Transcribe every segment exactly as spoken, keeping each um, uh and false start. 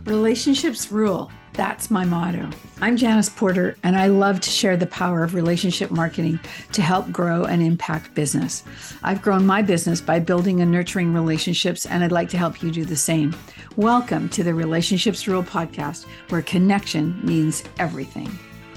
Relationships rule. That's my motto. I'm Janice Porter, and I love to share the power of relationship marketing to help grow and impact business. I've grown my business by building and nurturing relationships, and I'd like to help you do the same. Welcome to the Relationships Rule podcast, where connection means everything.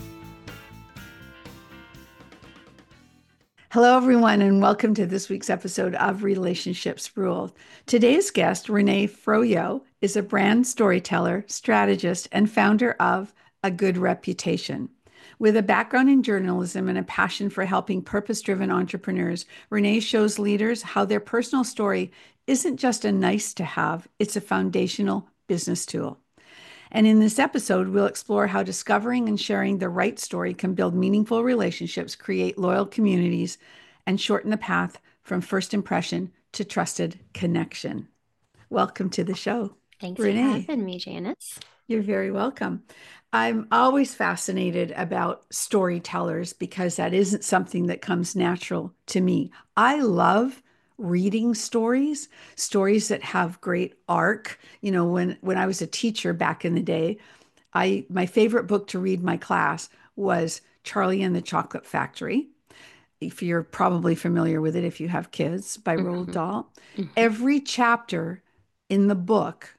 Hello, everyone, and welcome to this week's episode of Relationships Rule. Today's guest, Renee Froyo, is a brand storyteller, strategist, and founder of A Good Reputation. With a background in journalism and a passion for helping purpose-driven entrepreneurs, Renee shows leaders how their personal story isn't just a nice to have, it's a foundational business tool. And in this episode, we'll explore how discovering and sharing the right story can build meaningful relationships, create loyal communities, and shorten the path from first impression to trusted connection. Welcome to the show. Thanks Renee. for having me, Janice. You're very welcome. I'm always fascinated about storytellers because that isn't something that comes natural to me. I love reading stories, stories that have great arc. You know, when when I was a teacher back in the day, I my favorite book to read my class was Charlie and the Chocolate Factory. If you're probably familiar with it, if you have kids, by Roald Mm-hmm. Dahl. Mm-hmm. Every chapter in the book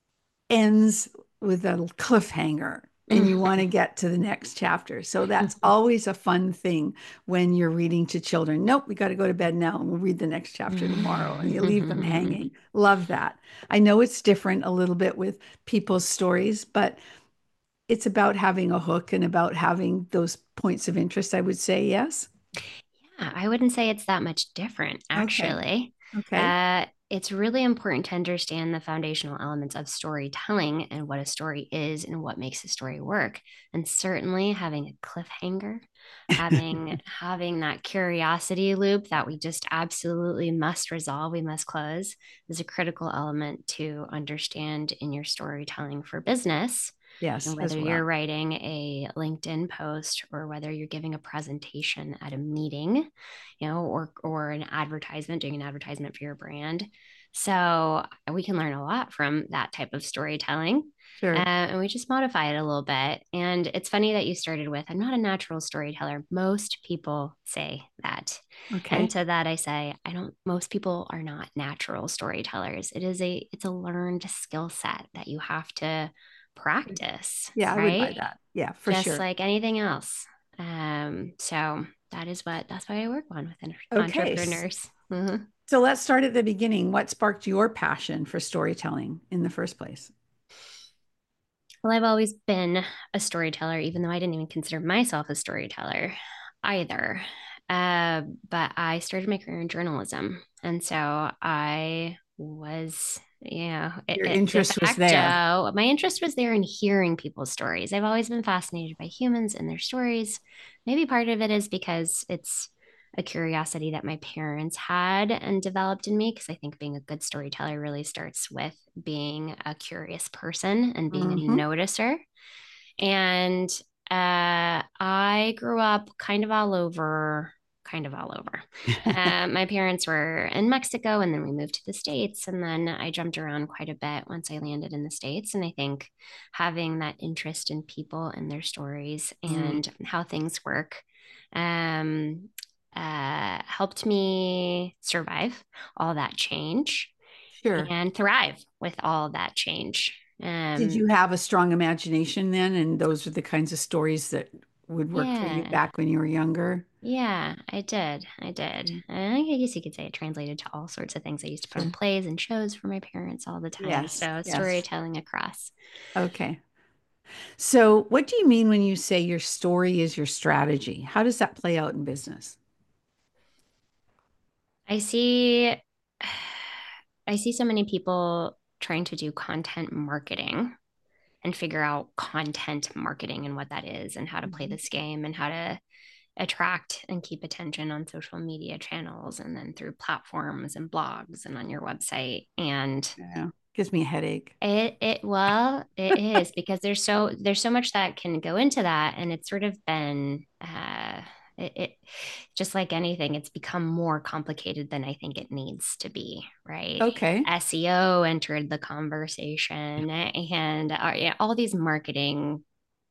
ends with a cliffhanger and you want to get to the next chapter. So that's always a fun thing when you're reading to children. Nope, we got to go to bed now and we'll read the next chapter tomorrow. And you leave them hanging. Love that. I know it's different a little bit with people's stories, but it's about having a hook and about having those points of interest, I would say. Yes. Yeah, I wouldn't say it's that much different, Okay. actually. Okay. Uh, it's really important to understand the foundational elements of storytelling and what a story is and what makes a story work. And certainly having a cliffhanger, having having that curiosity loop that we just absolutely must resolve, we must close, is a critical element to understand in your storytelling for business. Yes, And whether as you're well. writing a LinkedIn post or whether you're giving a presentation at a meeting, you know, or or an advertisement, doing an advertisement for your brand. So we can learn a lot from that type of storytelling. Uh, Sure. and we just modify it a little bit. And it's funny that you started with, I'm not a natural storyteller. Most people say that. And Okay. to that I say, I don't, most people are not natural storytellers. It is a, it's a learned skill set that you have to practice, Yeah, I would buy right? that. Yeah, for Just sure. like anything else. Um, so that is what that's what I work on with Okay. entrepreneurs. Mhm. So let's start at the beginning. What sparked your passion for storytelling in the first place? Well, I've always been a storyteller, even though I didn't even consider myself a storyteller either. Uh, but I started my career in journalism, and so I was, you know, it, Your it, de interest was there. facto, my interest was there in hearing people's stories. I've always been fascinated by humans and their stories. Maybe part of it is because it's a curiosity that my parents had and developed in me, because I think being a good storyteller really starts with being a curious person and being a Hmm. noticer. And uh, I grew up kind of all over, kind of all over. Uh, my parents were in Mexico, and then we moved to the States. And then I jumped around quite a bit once I landed in the States. And I think having that interest in people and their stories Mm, and how things work um, uh, helped me survive all that change sure. and thrive with all that change. Did Um, you have a strong imagination then? And those are the kinds of stories that would work for you yeah, back when you were younger? yeah, I did. I did. Mm, And I guess you could say it translated to all sorts of things. I used to put on sure. plays and shows for my parents all the time. Yes. So Yes. storytelling across. Okay. So, what do you mean when you say your story is your strategy? How does that play out in business? I see I see so many people trying to do content marketing and figure out content marketing and what that is and how to play Mhm. this game and how to attract and keep attention on social media channels and then through platforms and blogs and on your website. And Yeah. Gives me a headache. it it well, it is because there's so there's so much that can go into that. And it's sort of been uh It, it just like anything, it's become more complicated than I think it needs to be, right? Okay. S E O entered the conversation and uh, yeah, all these marketing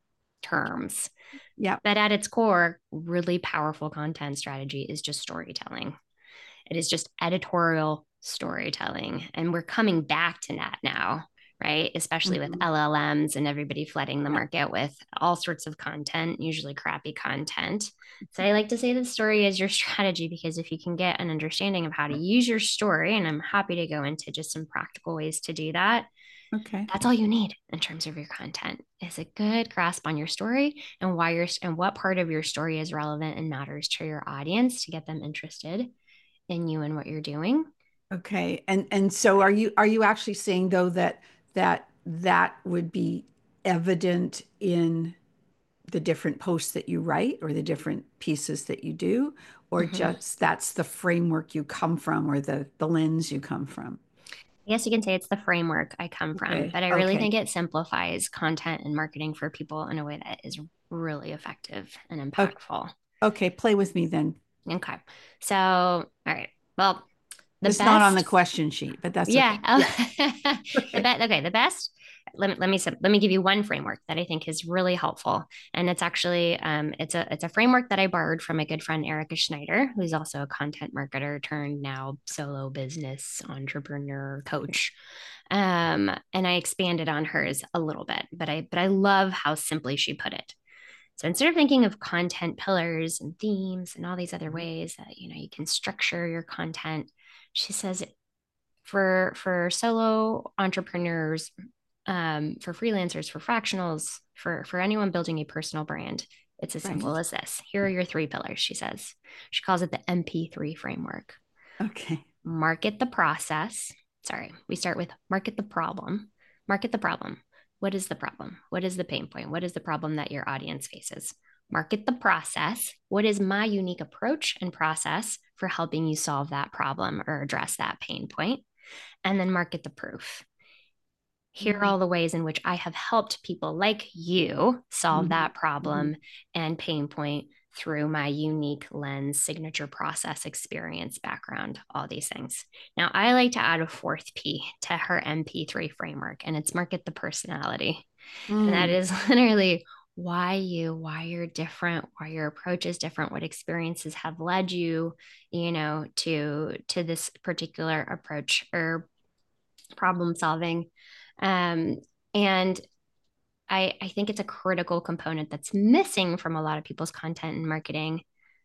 terms. Yeah. But at its core, really powerful content strategy is just storytelling. It is just editorial storytelling. And we're coming back to that now, right? Especially with Mhm. L L Ms and everybody flooding the Yeah. market with all sorts of content, usually crappy content. So I like to say the story is your strategy because if you can get an understanding of how to use your story, and I'm happy to go into just some practical ways to do that, Okay. that's all you need in terms of your content is a good grasp on your story and why you're and what part of your story is relevant and matters to your audience to get them interested in you and what you're doing. Okay. And and so are you are you actually saying though that that that would be evident in the different posts that you write or the different pieces that you do, or Mhm. just that's the framework you come from or the the lens you come from? I guess you can say it's the framework I come from, Okay. but I really Okay. think it simplifies content and marketing for people in a way that is really effective and Okay. impactful. Okay. Play with me then. Okay. So, all right. Well, the It's not on the best question sheet, but that's yeah. okay. Oh, Yeah. the Okay. best. Okay, the best. Let me let me let me give you one framework that I think is really helpful, and it's actually um, it's a it's a framework that I borrowed from my good friend Erica Schneider, who's also a content marketer turned now solo business entrepreneur coach. Um, and I expanded on hers a little bit, but I but I love how simply she put it. So instead of thinking of content pillars and themes and all these other ways that you know you can structure your content, she says for for solo entrepreneurs, um, for freelancers, for fractionals, for for anyone building a personal brand. It's as Right. simple as this. Here are your three pillars, she says. She calls it the M P three framework. Okay. Market the process. Sorry, we start with market the problem. Market the problem. What is the problem? What is the pain point? What is the problem that your audience faces? Market the process. What is my unique approach and process for helping you solve that problem or address that pain point? And then market the proof. Here are Mm-hmm. all the ways in which I have helped people like you solve Mm-hmm. that problem and pain point through my unique lens, signature process, experience, background, all these things. Now, I like to add a fourth P to her M P three framework, and it's market the personality. And that Mm. is literally why you, why you're different, why your approach is different, what experiences have led you, you know, to to this particular approach or problem solving. Um, and I, I think it's a critical component that's missing from a lot of people's content and marketing.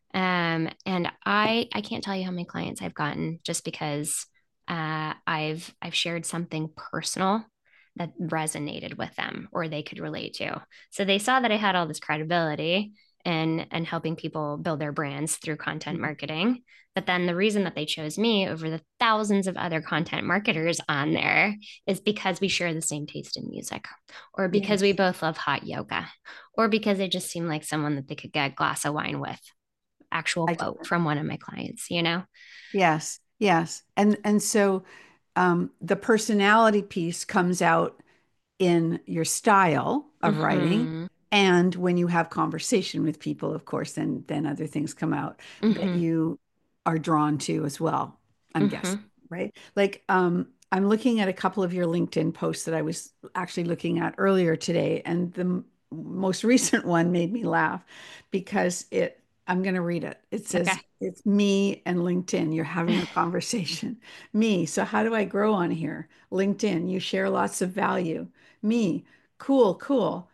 Um, and I I can't tell you how many clients I've gotten just because uh, I've I've shared something personal that resonated with them or they could relate to. So they saw that I had all this credibility and and helping people build their brands through content marketing. But then the reason that they chose me over the thousands of other content marketers on there is because we share the same taste in music, or because we Yes. both love hot yoga, or because they just seemed like someone that they could get a glass of wine with. Actual I get quote it. from one of my clients, you know? Yes. Yes. And and so um, the personality piece comes out in your style of writing. Mm-hmm. And when you have conversation with people, of course, then then other things come out that Mm-hmm. you are drawn to as well, I'm guessing, Mm-hmm. right? Like um, I'm looking at a couple of your LinkedIn posts that I was actually looking at earlier today, and the m- most recent one made me laugh because it, I'm going to read it. It Okay. says, it's me and LinkedIn. You're having a conversation. Me. So how do I grow on here? LinkedIn. You share lots of value. Me. Cool, cool.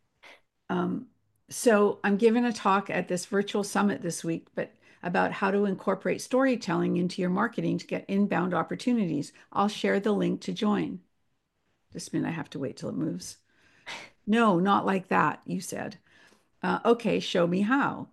Um, so I'm giving a talk at this virtual summit this week, but about how to incorporate storytelling into your marketing to get inbound opportunities. I'll share the link to join. Just a minute, I have to wait till it moves. No, not like that, you said. Uh, okay, show me how.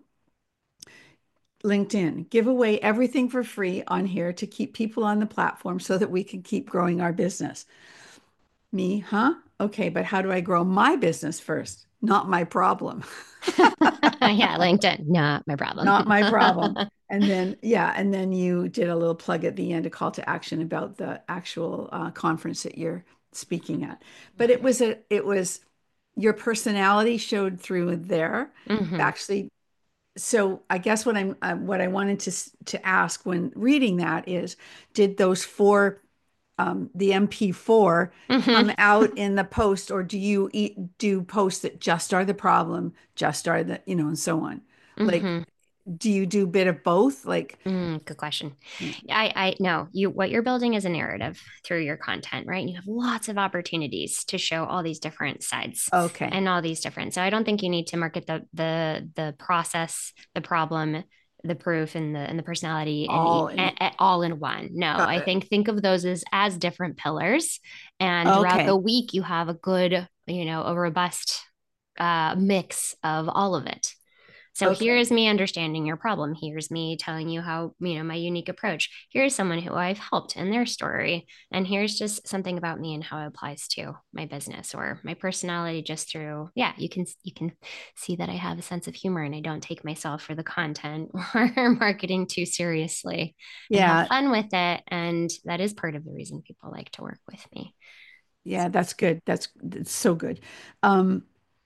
LinkedIn, give away everything for free on here to keep people on the platform so that we can keep growing our business. Me, huh? Okay, but how do I grow my business first? Not my problem. Yeah, LinkedIn, not my problem. Not my problem. And then, yeah, and then you did a little plug at the end, a call to action about the actual uh, conference that you're speaking at. But it was a, it was your personality showed through there. Mm-hmm. Actually, so I guess what I'm uh, what I wanted to s- to ask when reading that is, did those four um, the M P four come Mhm. out in the post, or do you eat, do posts that just are the problem, just are the, you know, and so on? Like, Mhm. do you do a bit of both? Like, Mm, good question. yeah. I, I no, you what you're building is a narrative through your content, right? And you have lots of opportunities to show all these different sides Okay, and all these different. So I don't think you need to market the the the process, the problem, the proof, and the and the personality and all e- in, a- a- all in one. No, got I it. think think of those as as different pillars, and throughout Okay, the week you have a good, you know, a robust uh, mix of all of it. So okay. here's me understanding your problem. Here's me telling you how, you know, my unique approach. Here's someone who I've helped in their story. And here's just something about me and how it applies to my business or my personality just through, yeah, you can you can see that I have a sense of humor and I don't take myself for the content or marketing too seriously and have Yeah, fun with it. And that is part of the reason people like to work with me. yeah, that's good. That's, that's so good. Um,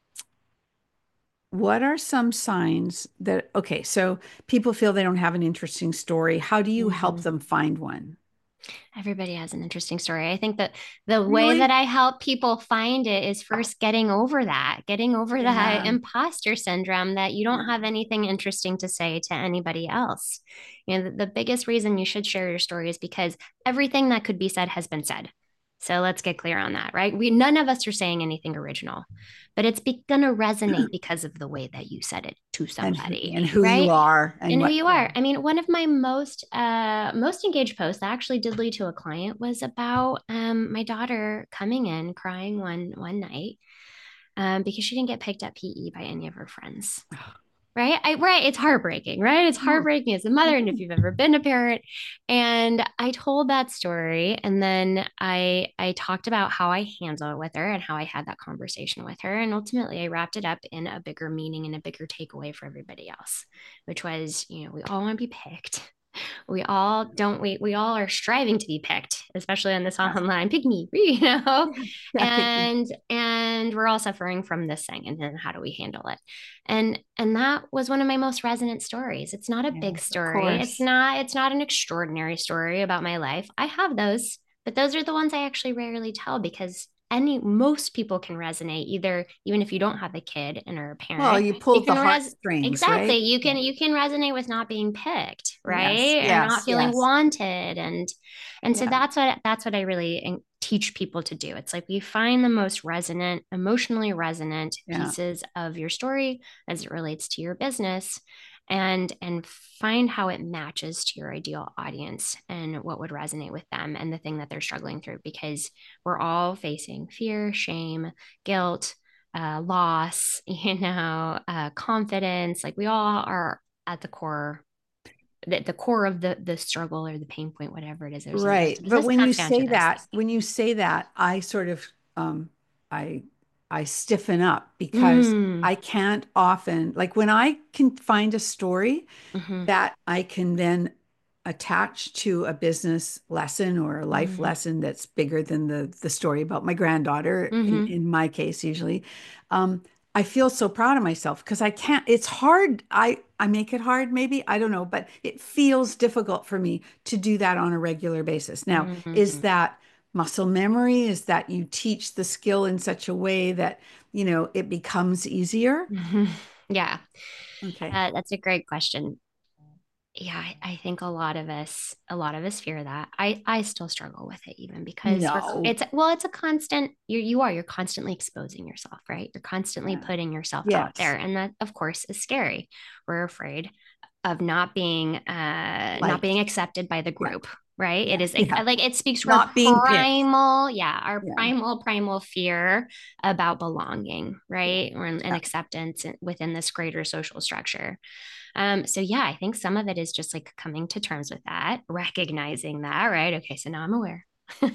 what are some signs that, okay, so people feel they don't have an interesting story. How do you help Mhm. them find one? Everybody has an interesting story. I think that the way that Really? I help people find it is first getting over that, getting over that Yeah, imposter syndrome that you don't yeah, have anything interesting to say to anybody else. You know, the, the biggest reason you should share your story is because everything that could be said has been said. So let's get clear on that, right? We none of us are saying anything original, but it's going to resonate because of the way that you said it to and who, somebody, and who you right? are and And who what, you yeah. are. I mean, one of my most uh most engaged posts that actually did lead to a client was about um my daughter coming in crying one one night um because she didn't get picked at P E by any of her friends. Right? I right, it's heartbreaking, right? It's Oh, heartbreaking as a mother and if you've ever been a parent. And I told that story and then I I talked about how I handled it with her and how I had that conversation with her and ultimately I wrapped it up in a bigger meaning and a bigger takeaway for everybody else, which was, you know, we all want to be picked. We all don't we we all are striving to be picked, especially on this yeah, online pick me, you know, yeah, yeah, pick me. and and we're all suffering from this thing, and then how do we handle it? And and that was one of my most resonant stories. It's not a big Yes, of story. It's course. not it's not an extraordinary story about my life. I have those, but those are the ones I actually rarely tell because any most people can resonate either even if you don't have a kid and are a Well, parent you you pulled can the res heartstrings, exactly right? you Yeah. can you can resonate with not being picked Yes, right or not yes, feeling yes. wanted and and so Yeah, that's what that's what I really teach people to do. It's like we find the most resonant emotionally resonant yeah. pieces of your story as it relates to your business and and find how it matches to your ideal audience and what would resonate with them and the thing that they're struggling through because we're all facing fear, shame, guilt, uh, loss, you know, uh, confidence. Like we all are at the core, the, the core of the the struggle or the pain point, whatever it is. There's a, Right. But this when you comes down to say those that, things. when you say that, I sort of um I I stiffen up because Mm, I can't often, like when I can find a story hmm that I can then attach to a business lesson or a life hmm lesson that's bigger than the the story about my granddaughter in hmm in my case usually. Um, I feel so proud of myself because I can't, it's hard. I I make it hard maybe, I don't know, but it feels difficult for me to do that on a regular basis. Now, is hmm that muscle memory? Is that you teach the skill in such a way that, you know, it becomes easier? hmm Yeah, Okay. uh, that's a great question. Yeah, I, I think a lot of us, a lot of us fear that. I, I still struggle with it even because we're, No. it's, well, it's a constant, you you are, you're constantly exposing yourself, right? You're constantly Yeah. putting yourself out there. Yes. And that, of course, is scary. We're afraid of not being, uh, not being Liked. accepted by the Yeah. group, right? It Yeah. is like, Yeah. like it speaks to our Not being picked. primal, yeah, our Yeah. primal, primal fear about belonging, Yeah. right? Or and Yeah. acceptance within this greater social structure. Um, so yeah, I think some of it is just like coming to terms with that, recognizing that, right? Okay, so now I'm aware.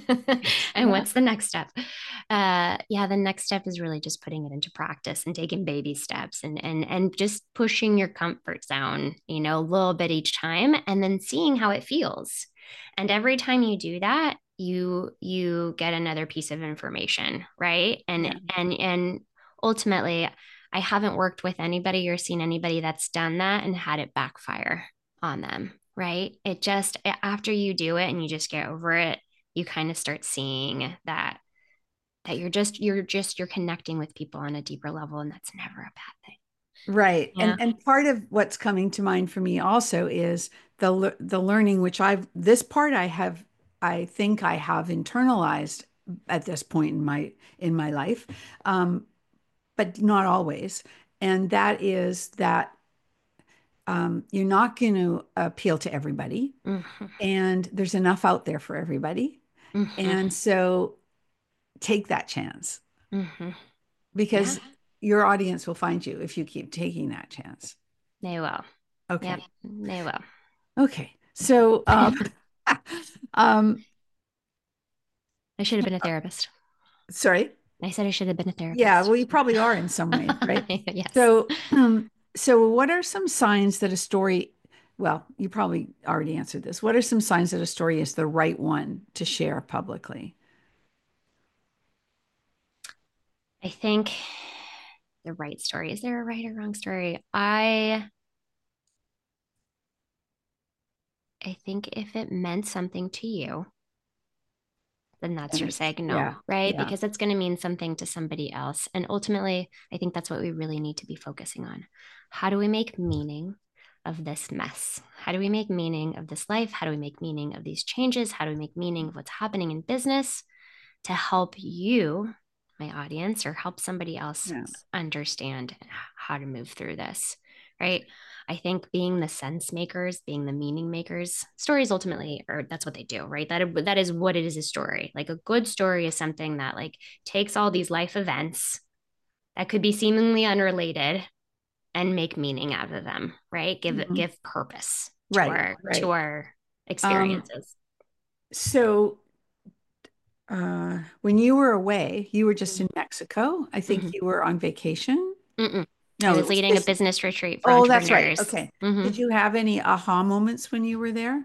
And Yeah. what's the next step? Uh, yeah, the next step is really just putting it into practice and taking baby steps and and and just pushing your comfort zone, you know, a little bit each time and then seeing how it feels. And every time you do that, you you get another piece of information, right? And Yeah. and and ultimately I haven't worked with anybody or seen anybody that's done that and had it backfire on them, right? It just, after you do it and you just get over it, you kind of start seeing that that you're just you're just you're connecting with people on a deeper level, and that's never a bad thing. Right. Yeah. And and part of what's coming to mind for me also is the le- the learning which I've this part I have I think I have internalized at this point in my in my life. Um, but not always. And that is that um, you're not going to appeal to everybody, Hmm. and there's enough out there for everybody. Hmm. And so take that chance Hmm. Yeah, because your audience will find you if you keep taking that chance. they will. Yep, Okay. they will. Okay. So, um, um, I should have been a therapist. sorry. I said I should have been a Yeah, therapist. well, you probably are in some ways, right? Yes. So, um, so what are some signs that a story, well, you probably already answered this. What are some signs that a story is the right one to share publicly? I think the right story. Is there a right or wrong story? I I think if it meant something to you, then that's And your it's, signal, yeah, right? yeah, Because it's going to mean something to somebody else. And ultimately, I think that's what we really need to be focusing on. How do we make meaning of this mess? How do we make meaning of this life? How do we make meaning of these changes? How do we make meaning of what's happening in business to help you, my audience, or help somebody else yeah, understand how to move through this, right? I think being the sense makers, being the meaning makers, stories ultimately, or that's what they do, right? That, that is what it is a story. Like a good story is something that like takes all these life events that could be seemingly unrelated and make meaning out of them, right? Give mhm. give purpose to Right, our to right. our Um, experiences. so uh, when you were away, you were just Mhm. in Mexico. I think Mhm. you were on vacation. Mm-mm. I No, it was was leading a business. business retreat for Oh, that's right. entrepreneurs. Okay. Hmm. Did you have any aha moments when you were there?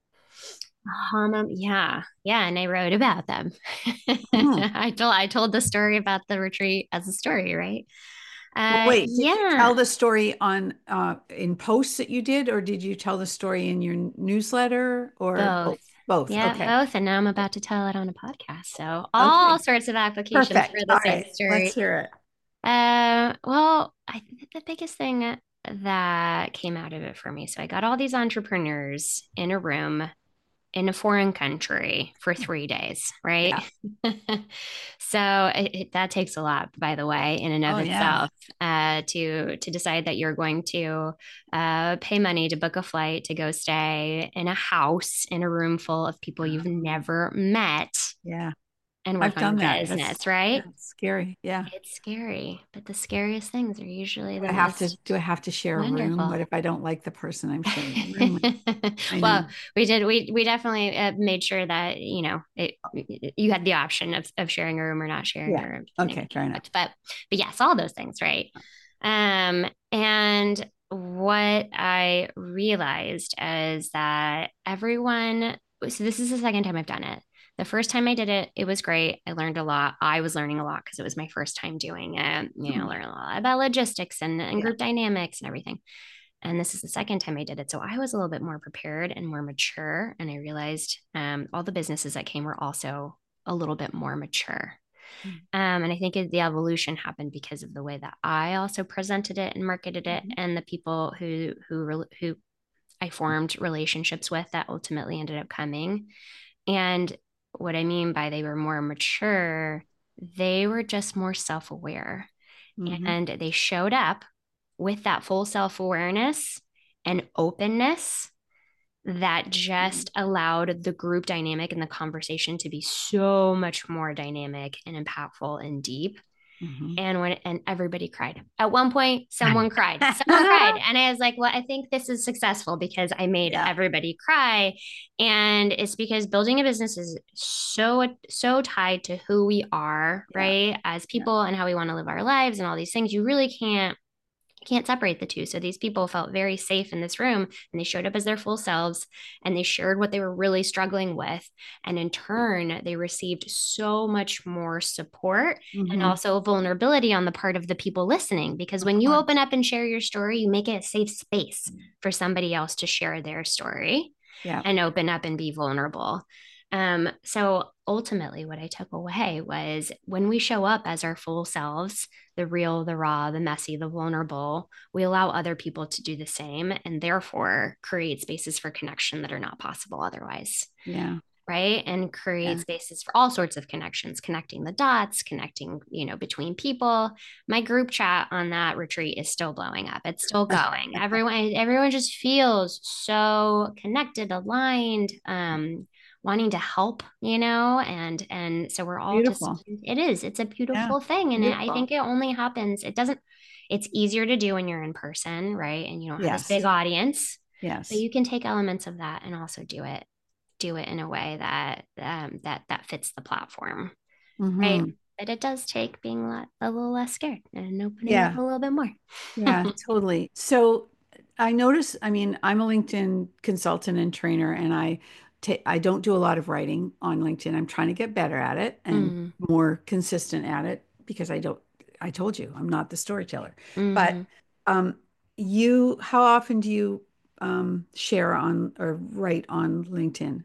Um, yeah, yeah, and I wrote about them. Hmm. I told I told the story about the retreat as a story, right? Well, Uh, wait, did you yeah, tell the story on uh in posts that you did, or did you tell the story in your newsletter or both. both? Both. Yeah, Okay. both. And now I'm about to tell it on a podcast. So all Okay. sorts of applications for Perfect. the All same right. Let's story. hear it. Uh, well, I think that the biggest thing that came out of it for me. So I got all these entrepreneurs in a room in a foreign country for three days, right? Yeah. So it, it, that takes a lot, by the way, in and of Oh, yeah. itself, uh, to to decide that you're going to uh, pay money to book a flight to go stay in a house in a room full of people you've Um, never met yeah. and I've work on your done that. That's business, yeah, right? it's scary. Yeah. It's scary, but the scariest things are usually Do the I have to most do I have to share a room? wonderful. What if I don't like the person I'm sharing a room with? I Well, know. we did. We we definitely uh, made sure that you know it, you had the option of of sharing a room or not sharing Yeah. a room, depending on Okay, the fair enough. aspect. But but yes, all those things, right? Um, and what I realized is that everyone. So this is the second time I've done it. The first time I did it, it was great. I learned a lot. I was learning a lot because it was my first time doing it. You know, Hmm. learn a lot about logistics and, and Yeah. group dynamics and everything. And this is the second time I did it. So I was a little bit more prepared and more mature. And I realized um, all the businesses that came were also a little bit more mature. Um, and I think the evolution happened because of the way that I also presented it and marketed it, Mhm. and the people who who who I formed relationships with that ultimately ended up coming. And what I mean by they were more mature, they were just more self-aware, Mhm. and they showed up with that full self-awareness and openness that Mhm. just allowed the group dynamic and the conversation to be so much more dynamic and impactful and deep. Mhm. And when and everybody cried. At one point, someone cried. Someone cried. And I was like, well, I think this is successful because I made Yeah. everybody cry. And it's because building a business is so so tied to who we are, Yeah. right? As Yeah. people and how we want to live our lives and all these things. You really can't can't separate the two. So these people felt very safe in this room and they showed up as their full selves and they shared what they were really struggling with. And in turn, they received so much more support and Mm-hmm. also vulnerability on the part of the people listening. Because Of when you open course. up and share your story, you make it a safe space for somebody else to share their story Yeah. and open up and be vulnerable. Um, so ultimately, what I took away was when we show up as our full selves, the real, the raw, the messy, the vulnerable, we allow other people to do the same and therefore create spaces for connection that are not possible otherwise. Yeah. Right. And create Yeah. spaces for all sorts of connections, connecting the dots, connecting, you know, between people. My group chat on that retreat is still blowing up. It's still going. Everyone, everyone just feels so connected, aligned, um, wanting to help, you know, and and so we're all Beautiful. just it is, it's a Yeah. beautiful thing. And it, I Beautiful. think it only happens, it doesn't, it's easier to do when you're in person, right? And you don't have this big Yes. audience, but Yes. you can take elements of that and also do it do it in a way that um, that that fits the platform, right? Mm-hmm. But it does take being a, lot, a little less scared and opening up Yeah. a little bit more. Yeah, totally. So I notice, I mean, I'm a LinkedIn consultant and trainer, and I ta I don't do a lot of writing on LinkedIn. I'm trying to get better at it and Mm, more consistent at it because I don't, I told you, I'm not the storyteller. But mm-hmm. um, you, how often do you um, share on or write on LinkedIn?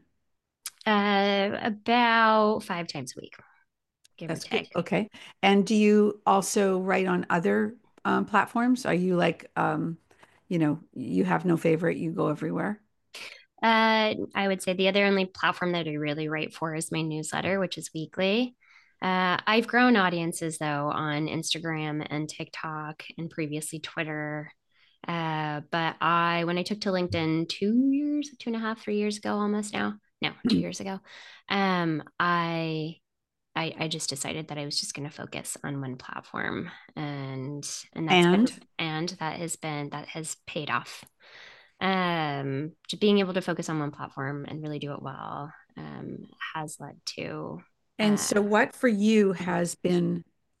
Uh, about five times a week, give or That's good. take. Okay. And do you also write on other um, platforms? Are you like, um, you know, you have no favorite, you go everywhere? Uh, I would say the other only platform that I really write for is my newsletter, which is weekly. Uh, I've grown audiences though on Instagram and TikTok and previously Twitter. Uh, but I, when I took to LinkedIn two years, two and a half, three years ago, almost now, no, two years ago, um, I, I, I just decided that I was just going to focus on one platform, and and that's been, And and that has been that has paid off. Um, just being able to focus on one platform and really do it well, um, has led to, and uh, so what for you mhm, has been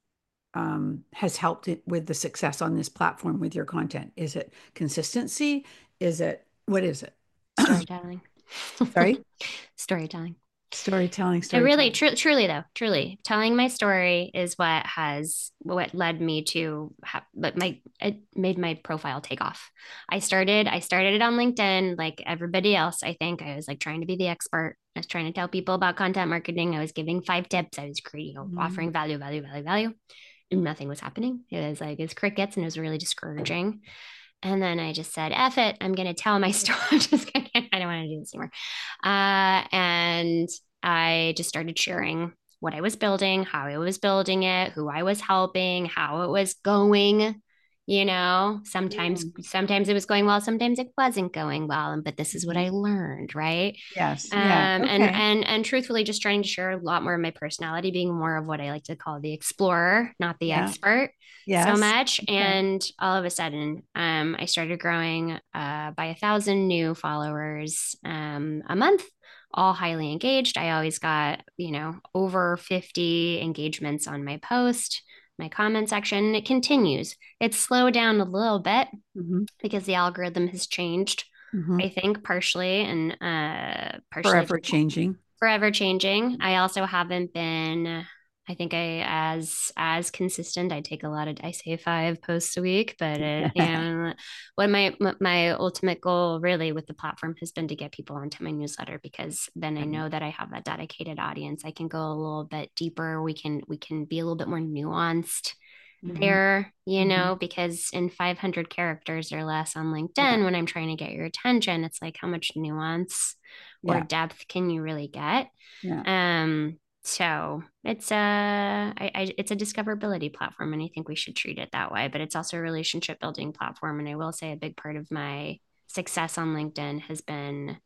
um, has helped it with the success on this platform with your content? Is it consistency? Is it what is it? storytelling. Sorry? Storytelling. Storytelling, It really, storytelling. tru truly though, truly, telling my story is what has what led me to have, but my it made my profile take off. I started, I started it on LinkedIn like everybody else. I think I was like trying to be the expert. I was trying to tell people about content marketing. I was giving five tips. I was creating, you know, Mhm. offering value, value, value, value. And nothing was happening. It was like it's crickets, and it was really discouraging. And then I just said, F it, I'm going to tell my story. I'm just kidding. I don't want to do this anymore. Uh, and I just started sharing what I was building, how I was building it, who I was helping, how it was going. You know, sometimes Mm. sometimes it was going well, sometimes it wasn't going well, but this is what Mhm. I learned, right? Yes. Um, Yeah. and Okay. and and truthfully, just trying to share a lot more of my personality, being more of what I like to call the explorer, not the Yeah. expert so Yes. much. Okay. And all of a sudden, um, I started growing uh, by a thousand new followers um, a month, all highly engaged. I always got, you know, over fifty engagements on my post, my comment section. And it continues. It's slowed down a little bit Hmm. because the algorithm has changed, Hmm. I think, partially, and uh, partially Forever changing. forever changing. I also haven't been, I think I as as consistent. I take a lot of I say five posts a week, but it, you know, what my my ultimate goal really with the platform has been to get people onto my newsletter, because then I know that I have that dedicated audience. I can go a little bit deeper. We can we can be a little bit more nuanced Hmm. there, you Hmm. know, because in five hundred characters or less on Yeah. LinkedIn, when I'm trying to get your attention, it's like how much nuance or Yeah. depth can you really get? Yeah. Um, so it's a I, I, it's a discoverability platform, and I think we should treat it that way. But it's also a relationship building platform, and I will say a big part of my success on LinkedIn has been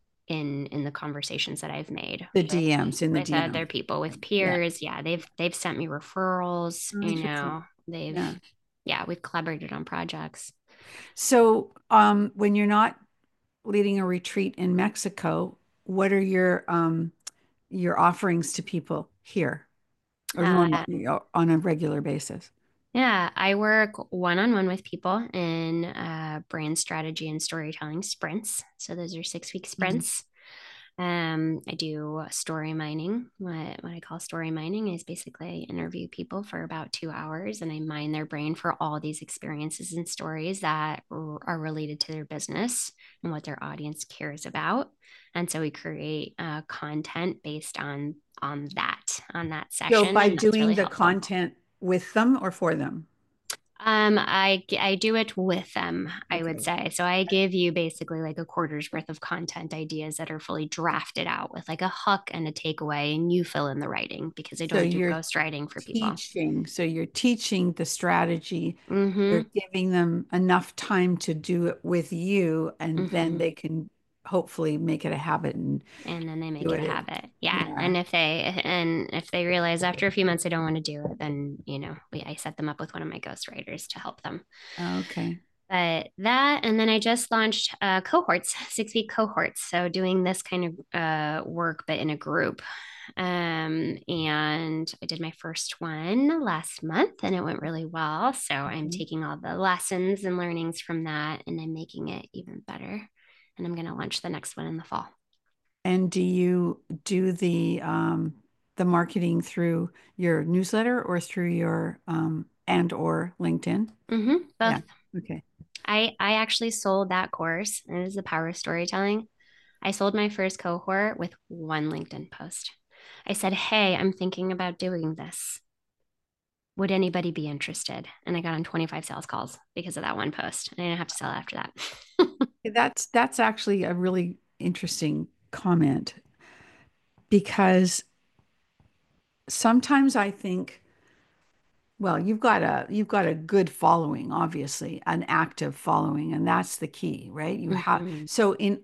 in in the conversations that I've made The with D Ms in the with D Ms. other people, with Yeah. peers. Yeah, they've they've sent me referrals. Oh, You interesting. know, they've Yeah. yeah, we've collaborated on projects. So, um, when you're not leading a retreat in Mexico, what are your um your offerings to people here or Uh, normally on a regular basis? Yeah, I work one on one with people in uh, brand strategy and storytelling sprints. So those are six week Mhm. sprints. Um, I do story mining. What, what I call story mining is basically I interview people for about two hours and I mine their brain for all these experiences and stories that r- are related to their business and what their audience cares about. And so we create uh, content based on on that on that So session, by and that's doing really the helpful. content with them or for them? Um, I I do it with them, I would Okay. say. So I give you basically like a quarter's worth of content ideas that are fully drafted out with like a hook and a takeaway, and you fill in the writing because I So don't do you're ghost writing for people. teaching, so you're teaching the strategy. You're Mm-hmm. giving them enough time to do it with you, and then Mm-hmm. they can hopefully make it a habit and And then they do make it a it. habit. Yeah. Yeah. And if they and if they realize after a few months they don't want to do it, then you know, we I set them up with one of my ghostwriters to help them. Okay. But that, and then I just launched uh, cohorts, six week cohorts. So doing this kind of uh, work, but in a group. Um, and I did my first one last month and it went really well. So I'm Okay. taking all the lessons and learnings from that and I'm making it even better. And I'm going to launch the next one in the fall. And do you do the um the marketing through your newsletter or through your um and or LinkedIn? Mm-hmm, Yeah. both. Okay. I, I actually sold that course. It is the power of storytelling. I sold my first cohort with one LinkedIn post. I said, "Hey, I'm thinking about doing this. Would anybody be interested?" And I got on twenty-five sales calls because of that one post. And I didn't have to sell after that. That's that's actually a really interesting comment because sometimes I think, well, you've got a you've got a good following, obviously, an active following, and that's the key, right? You have Mhm. so in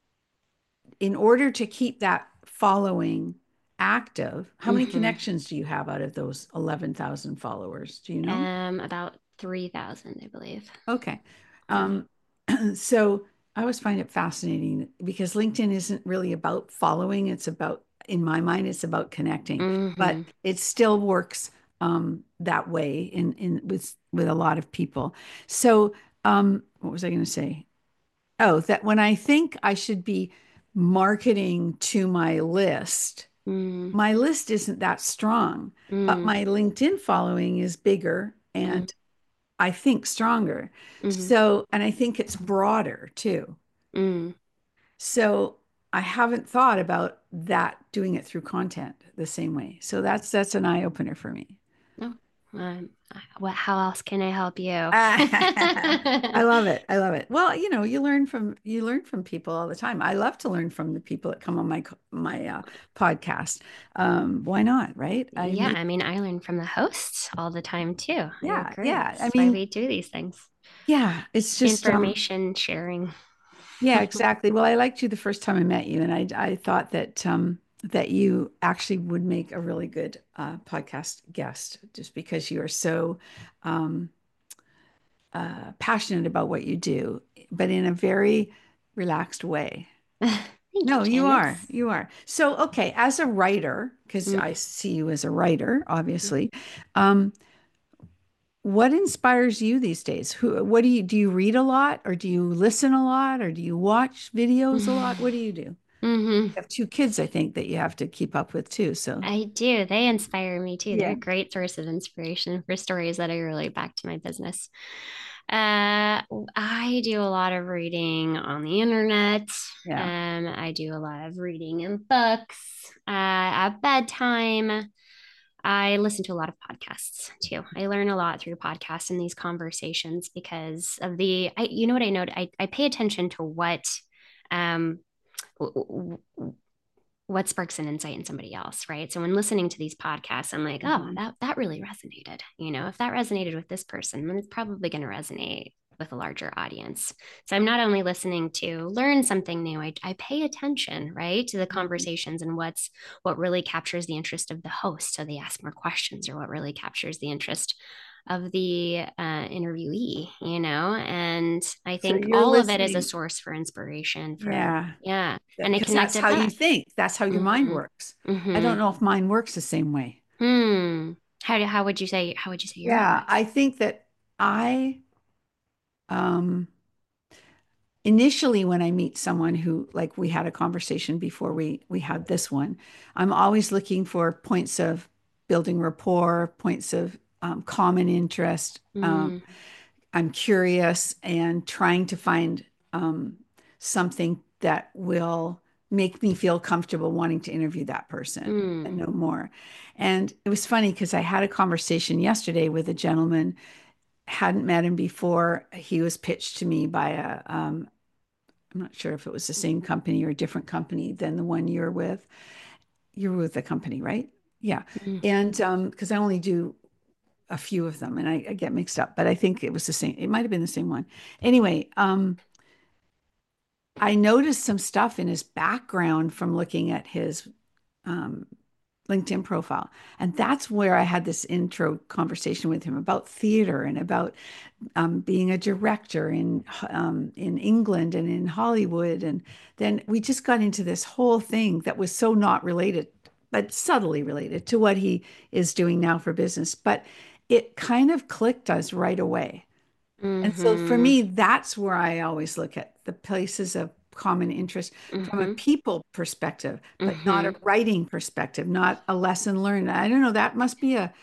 in order to keep that following active, how many Mhm. connections do you have out of those eleven thousand followers? Do you know? Um, about three thousand, I believe. Okay. Yeah. Um, so I always find it fascinating because LinkedIn isn't really about following. It's about, in my mind, it's about connecting, but Mhm. it still works um, that way in in with with a lot of people. So um, what was I going to say? Oh, that when I think I should be marketing to my list, Mm. my list isn't that strong, but Mm. my LinkedIn following is bigger Mm. and I think stronger. Mhm. So, and I think it's broader too. Mm. So I haven't thought about that doing it through content the same way. So that's that's an eye opener for me. No. Um, what, how else can I help you? I love it. I love it. Well, you know, you learn from you learn from people all the time. I love to learn from the people that come on my co- my uh, podcast. Um, why not, right? I Yeah, mean, I mean, I learn from the hosts all the time too. I yeah, agree. yeah. I That's why mean, we do these things. yeah. It's just um, Information sharing. yeah, exactly. Well, I liked you the first time I met you, and I I thought that um that you actually would make a really good uh, podcast guest, just because you are so um, uh, passionate about what you do, but in a very relaxed way. Thank you, No, you are. Janice. You are. So, okay, as a writer, because I Mm, see you as a writer, mm, obviously, um, what inspires you these days? Who, what do you do? You read a lot, or do you listen a lot, or do you watch videos a lot? What do you do? You mm-hmm. have two kids, I think, that you have to keep up with too. So, I do. They inspire me too. They're yeah, a great source of inspiration for stories that I relate back to my business. Uh, I do a lot of reading on the internet. yeah. Um, I do a lot of reading in books. Uh, at bedtime, I listen to a lot of podcasts too. I learn a lot through podcasts and these conversations because of the, I, you know what I know? I, I pay attention to what, um, what sparks an insight in somebody else, right? So when listening to these podcasts, I'm like, oh, Mhm. that that really resonated. You know, if that resonated with this person, then it's probably going to resonate with a larger audience. So I'm not only listening to learn something new, I, I pay attention, right, to the Mhm. conversations and what's what really captures the interest of the host. So they ask more questions, or what really captures the interest of the uh, interviewee, you know, and I So think you're all of it is a listening. source for inspiration for, Yeah, yeah. And I because that's connected how you that. think. That's how your mind Mm-hmm. works. I Mm-hmm. don't know if mine works the same way. Hmm. how do, how would you say how would you say you're Yeah, at? I think that I um initially when I meet someone who like we had a conversation before we we had this one, I'm always looking for points of building rapport, points of um, common interest. Um, Mm, I'm curious and trying to find um, something that will make me feel comfortable wanting to interview that person and mm, know more. And it was funny because I had a conversation yesterday with a gentleman, hadn't met him before. He was pitched to me by a, um, I'm not sure if it was the same company or a different company than the one you're with. You're with the company, right? Yeah. mm, And um, because I only do a few of them and I, I get mixed up, but I think it was the same. It might have been the same one. Anyway, um, I noticed some stuff in his background from looking at his um, LinkedIn profile. And that's where I had this intro conversation with him about theater and about um, being a director in um, in England and in Hollywood. And then we just got into this whole thing that was so not related, but subtly related to what he is doing now for business. But it kind of clicked us right away. And so for mm-hmm, me, that's where I always look at the places of common interest from a mm-hmm, people perspective, but not a mm-hmm. writing perspective, not a lesson learned. I don't know. That must be a,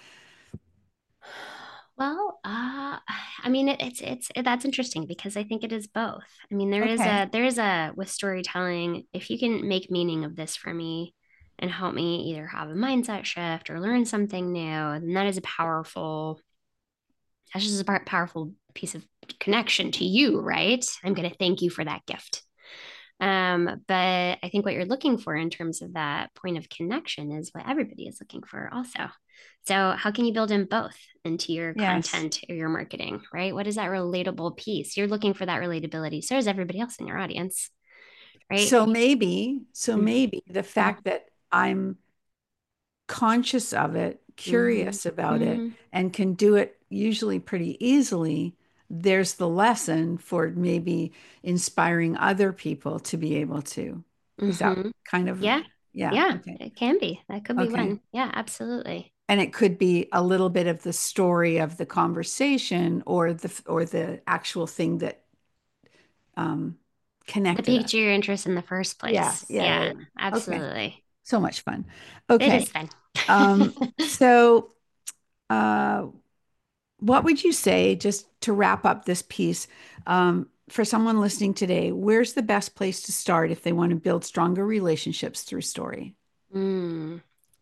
Well, uh, I mean, it, it's it's it, that's interesting because I think it is both. I mean, there is okay. a there is a with storytelling, if you can make meaning of this for me and help me either have a mindset shift or learn something new, then that is a powerful, that's just a par- powerful piece of connection to you, right? I'm going to thank you for that gift. Um, but I think what you're looking for in terms of that point of connection is what everybody is looking for also. So how can you build in both into your Yes. content or your marketing, right? What is that relatable piece? You're looking for that relatability. So is everybody else in your audience, right? So maybe, so Mm-hmm. maybe the fact that I'm conscious of it, Mm-hmm. curious about it, Mm-hmm. and can do it usually pretty easily, there's the lesson for maybe inspiring other people to be able to. Is that Mm-hmm. kind of, Yeah. yeah, Yeah, okay. it can be. That could be Okay. one. Yeah, absolutely. And it could be a little bit of the story of the conversation or the or the actual thing that um, That connected us. piqued your interest in the first Yeah, place. yeah, yeah, Yeah, yeah. Okay. absolutely. So much fun. It Okay. is fun. Um, so uh, what would you say, just to wrap up this piece, um, for someone listening today, where's the best place to start if they want to build stronger relationships through story? Mm.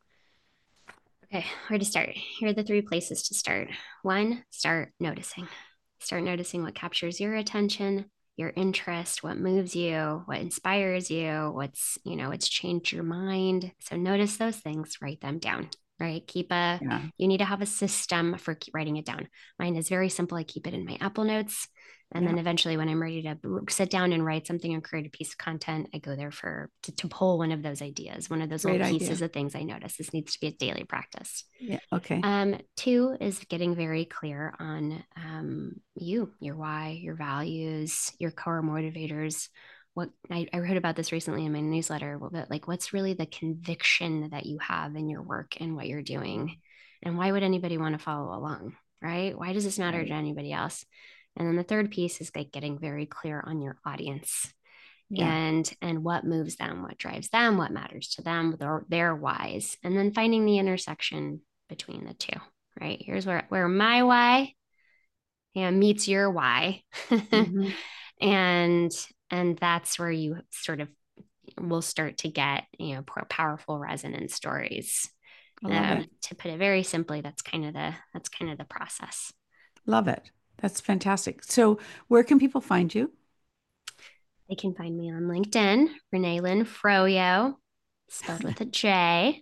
Okay, where to start? Here are the three places to start. One, start noticing. Start noticing what captures your attention, your interest, what moves you, what inspires you, what's, you know, what's changed your mind. So notice those things, write them down, right? Keep a, Yeah, you need to have a system for writing it down. Mine is very simple. I keep it in my Apple Notes. And yeah, then eventually, when I'm ready to sit down and write something or create a piece of content, I go there for to, to pull one of those ideas, one of those little great pieces idea. of things I notice. This needs to be a daily practice. Yeah, okay. Um, two is getting very clear on um, you, your why, your values, your core motivators. What I, I heard about this recently in my newsletter, but like what's really the conviction that you have in your work and what you're doing? And why would anybody want to follow along? Right? Why does this matter to Right. anybody else? And then the third piece is like getting very clear on your audience Yeah. and and what moves them, what drives them, what matters to them, their, their whys, and then finding the intersection between the two. Right, here's where where my why, yeah, meets your why. Hmm. and and that's where you sort of will start to get, you know, powerful resonance stories. I love Um, it. to put it very simply, that's kind of the that's kind of the process. Love it. That's fantastic. So, where can people find you? They can find me on LinkedIn, Renee Lynn Froyo, spelled with a J.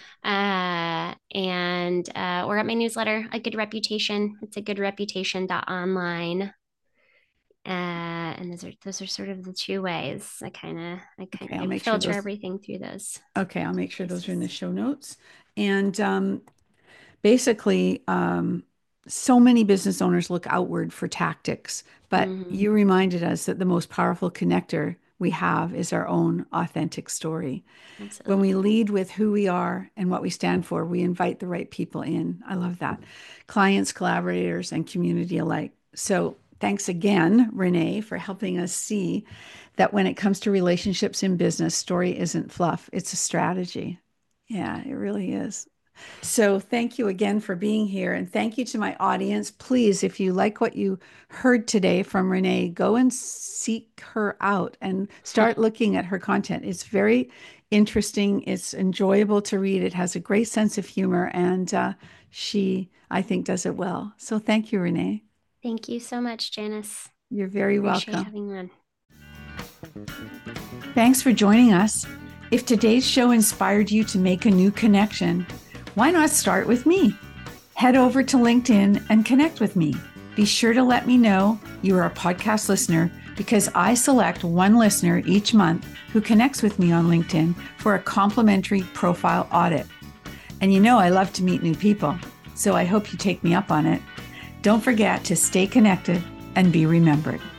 Uh, and uh, or at my newsletter, A Good Reputation. It's a good reputation dot online. Uh, and those are those are sort of the two ways. I kind of I kind Okay, of I'll you make sure filter those. everything through those Okay, I'll make sure those are in the places. show notes. And um, basically, um, so many business owners look outward for tactics, but Mm-hmm. you reminded us that the most powerful connector we have is our own authentic story. Absolutely. When we lead with who we are and what we stand for, we invite the right people in. I love that. Clients, collaborators, and community alike. So thanks again, Renee, for helping us see that when it comes to relationships in business, story isn't fluff, it's a strategy. Yeah, it really is. So thank you again for being here. And thank you to my audience. Please, if you like what you heard today from Renee, go and seek her out and start looking at her content. It's very interesting. It's enjoyable to read. It has a great sense of humor. And uh, she, I think, does it well. So thank you, Renee. Thank you so much, Janice. You're very Appreciate welcome. having me on. Thanks for joining us. If today's show inspired you to make a new connection, why not start with me? Head over to LinkedIn and connect with me. Be sure to let me know you are a podcast listener because I select one listener each month who connects with me on LinkedIn for a complimentary profile audit. And you know I love to meet new people, so I hope you take me up on it. Don't forget to stay connected and be remembered.